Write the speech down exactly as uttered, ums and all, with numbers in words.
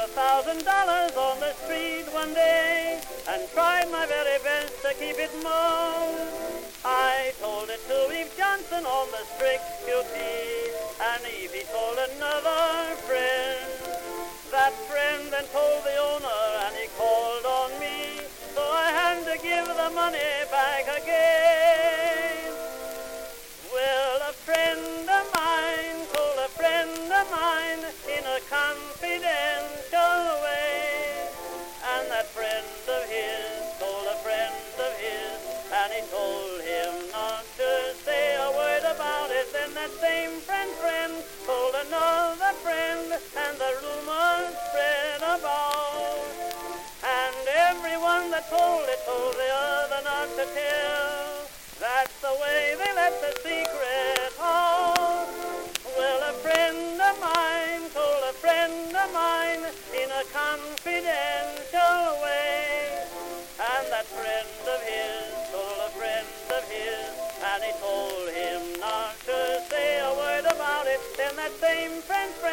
a thousand dollars on the street one day and tried my very best to keep it mum. I told it to Eve Johnson on the strict Q T, and Evie told another friend. That friend then told the owner, and he called on me, so I had to give the money back again. Well, a friend of mine told a friend of mine in a confidential way, and that friend of his told a friend of his, and he told him not to say a word about it. Then that same friend friend told another friend, and the rumor spread about, and everyone that told it told the other not to tell. That's the way they let the secret out. Well, a friend of mine told a friend of mine in a confidential way, and that friend of his told a friend of his, and he told him not to say a word about it. Then that same friend